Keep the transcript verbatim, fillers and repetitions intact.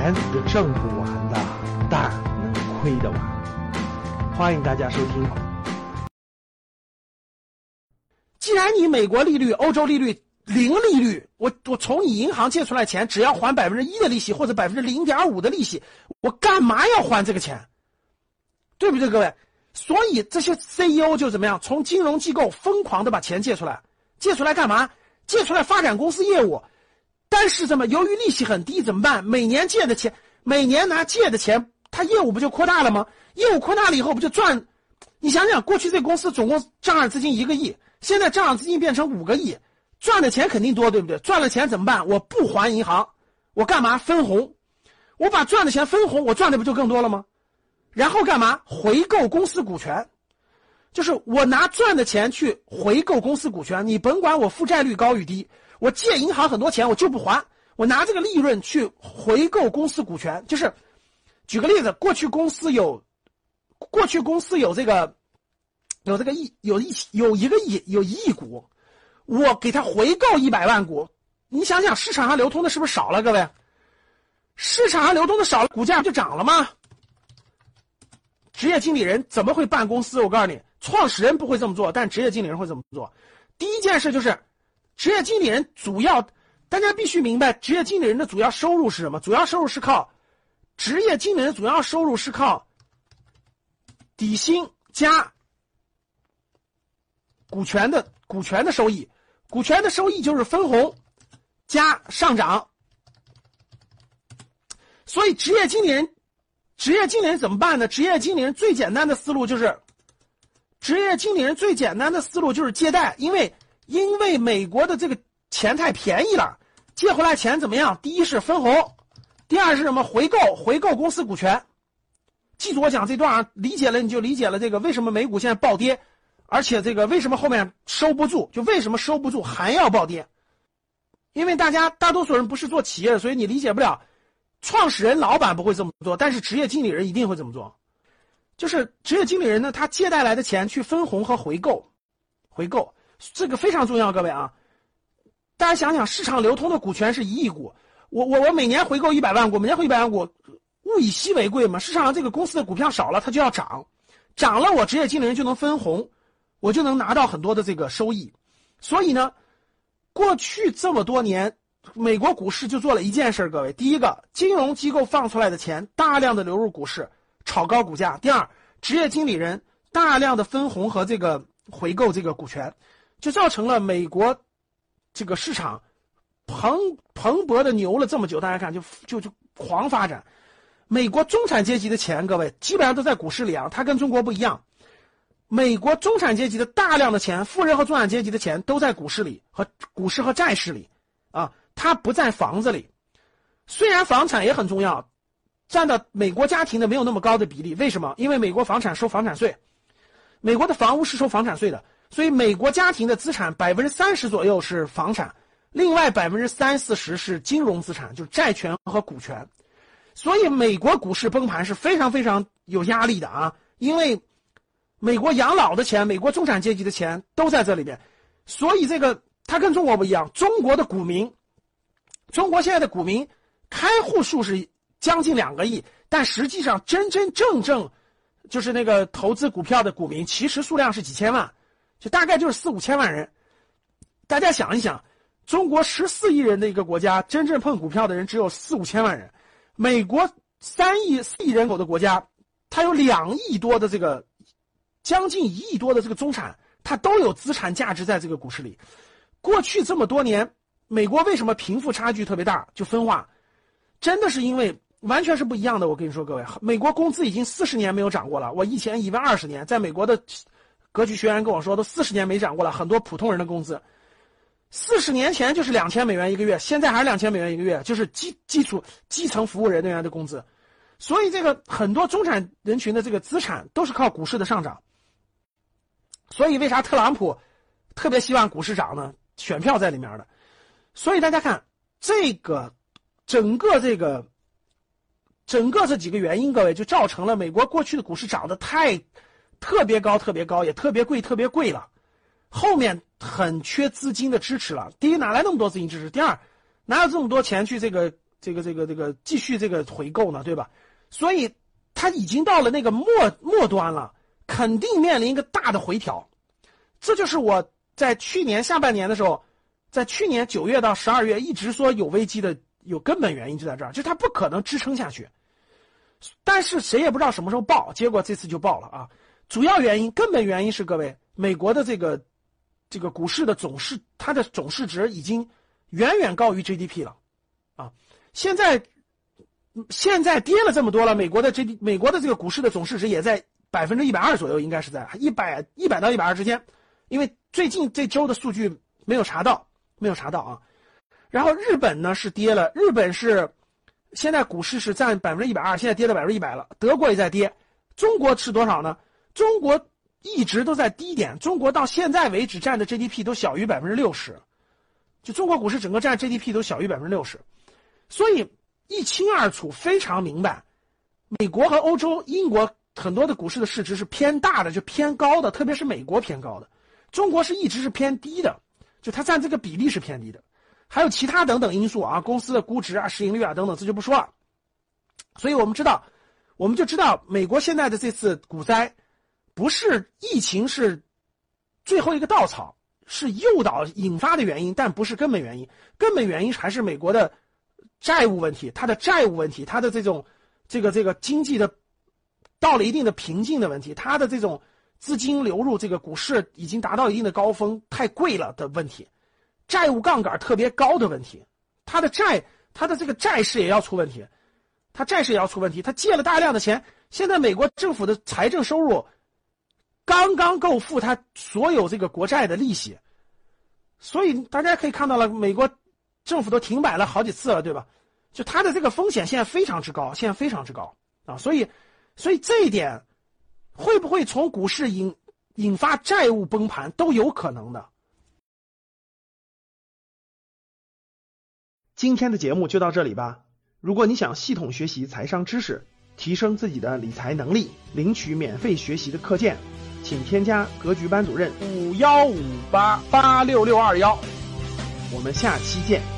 钱是挣不完的，但能亏得完。欢迎大家收听。 既然你美国利率、欧洲利率零利率，我我从你银行借出来钱只要还百分之一的利息或者百分之零点五的利息，我干嘛要还这个钱？对不对，各位？所以这些 C E O 就怎么样，从金融机构疯狂的把钱借出来，借出来干嘛？借出来发展公司业务。但是怎么？由于利息很低，怎么办？每年借的钱，每年拿借的钱，他业务不就扩大了吗？业务扩大了以后不就赚？你想想，过去这公司总共账上资金一个亿，现在账上资金变成五个亿，赚的钱肯定多，对不对？赚了钱怎么办？我不还银行，我干嘛？分红。我把赚的钱分红，我赚的不就更多了吗？然后干嘛？回购公司股权。就是我拿赚的钱去回购公司股权，你甭管我负债率高与低，我借银行很多钱我就不还，我拿这个利润去回购公司股权。就是举个例子，过去公司有过去公司有这个有这个亿有一有一个亿有一亿股，我给他回购一百万股，你想想市场上流通的是不是少了？各位，市场上流通的少了，股价就涨了吗？职业经理人怎么会办公司？我告诉你，创始人不会这么做，但职业经理人会这么做。第一件事就是，职业经理人主要，大家必须明白，职业经理人的主要收入是什么？主要收入是靠，职业经理人主要收入是靠底薪加股权的股权的收益，股权的收益就是分红加上涨。所以职业经理人。职业经理人怎么办呢？职业经理人最简单的思路就是，职业经理人最简单的思路就是借贷，因为因为美国的这个钱太便宜了，借回来钱怎么样？第一是分红，第二是什么？回购，回购公司股权。记住我讲这段啊，理解了你就理解了这个为什么美股现在暴跌，而且这个为什么后面收不住，就为什么收不住还要暴跌？因为大家大多数人不是做企业的，所以你理解不了。创始人老板不会这么做，但是职业经理人一定会这么做。就是职业经理人呢，他借贷来的钱去分红和回购，回购这个非常重要，各位啊！大家想想，市场流通的股权是一亿股，我我我每年回购一百万股，每年回一百万股，物以稀为贵嘛。市场上这个公司的股票少了，它就要涨，涨了我职业经理人就能分红，我就能拿到很多的这个收益。所以呢，过去这么多年。美国股市就做了一件事，各位，第一个，金融机构放出来的钱大量的流入股市，炒高股价；第二，职业经理人大量的分红和这个回购这个股权，就造成了美国这个市场蓬蓬勃的牛了这么久，大家看就就就狂发展。美国中产阶级的钱，各位基本上都在股市里啊，它跟中国不一样。美国中产阶级的大量的钱，富人和中产阶级的钱都在股市里和股市和债市里啊。它不在房子里，虽然房产也很重要，占到美国家庭的没有那么高的比例。为什么？因为美国房产收房产税，美国的房屋是收房产税的，所以美国家庭的资产百分之三十左右是房产，另外百分之三四十是金融资产，就是债权和股权。所以美国股市崩盘是非常非常有压力的啊，因为美国养老的钱，美国中产阶级的钱都在这里边，所以这个它跟中国不一样，中国的股民。中国现在的股民开户数是将近两个亿，但实际上真真正正就是那个投资股票的股民，其实数量是几千万，就大概就是四五千万人。大家想一想，中国十四亿人的一个国家，真正碰股票的人只有四五千万人。美国三亿四亿人口的国家，它有两亿多的这个将近一亿多的这个中产，它都有资产价值在这个股市里。过去这么多年。美国为什么贫富差距特别大？就分化，真的是因为完全是不一样的。我跟你说，各位，美国工资已经四十年没有涨过了。我以前以为二十年，在美国的格局学员跟我说，都四十年没涨过了。很多普通人的工资，四十年前就是两千美元一个月，现在还是两千美元一个月，就是基基础基层服务人员的工资。所以这个很多中产人群的这个资产都是靠股市的上涨。所以为啥特朗普特别希望股市涨呢？选票在里面的。所以大家看这个整个这个整个这几个原因，各位就造成了美国过去的股市涨得太特别高特别高，也特别贵特别贵了，后面很缺资金的支持了。第一，哪来那么多资金支持？第二，哪有这么多钱去这个这个这个这个继续这个回购呢，对吧？所以它已经到了那个末末端了，肯定面临一个大的回调。这就是我在去年下半年的时候，在去年九月到十二月一直说有危机的有根本原因就在这儿，就是它不可能支撑下去。但是谁也不知道什么时候爆，结果这次就爆了啊！主要原因、根本原因是各位，美国的这个这个股市的总市，它的总市值已经远远高于 G D P 了啊！现在现在跌了这么多了，美国的 G D 美国的这个股市的总市值也在百分之一百二左右，应该是在一百一百到一百二之间，因为最近这周的数据没有查到，没有查到啊。然后日本呢是跌了，日本是现在股市是占百分之一百二，现在跌到百分之一百了。德国也在跌，中国是多少呢？中国一直都在低点，中国到现在为止占的 G D P 都小于百分之六十，就中国股市整个占 G D P 都小于百分之六十，所以一清二楚，非常明白。美国和欧洲、英国很多的股市的市值是偏大的，就偏高的，特别是美国偏高的，中国是一直是偏低的，就它占这个比例是偏低的。还有其他等等因素啊，公司的估值啊、市盈率啊等等，这就不说了。所以我们知道，我们就知道美国现在的这次股灾，不是疫情是最后一个稻草，是诱导引发的原因，但不是根本原因。根本原因还是美国的债务问题，它的债务问题，它的这种这个这个经济的到了一定的瓶颈的问题，它的这种资金流入这个股市已经达到一定的高峰，太贵了的问题。债务杠杆特别高的问题，他的债，他的这个债市也要出问题，他债市也要出问题，他借了大量的钱，现在美国政府的财政收入刚刚够付他所有这个国债的利息，所以大家可以看到了，美国政府都停摆了好几次了，对吧？就他的这个风险现在非常之高，现在非常之高啊，所以，所以这一点会不会从股市引引发债务崩盘都有可能的。 今天的节目就到这里吧。如果你想系统学习财商知识，提升自己的理财能力，领取免费学习的课件，请添加格局班主任五幺五八八六六二幺， 我们下期见。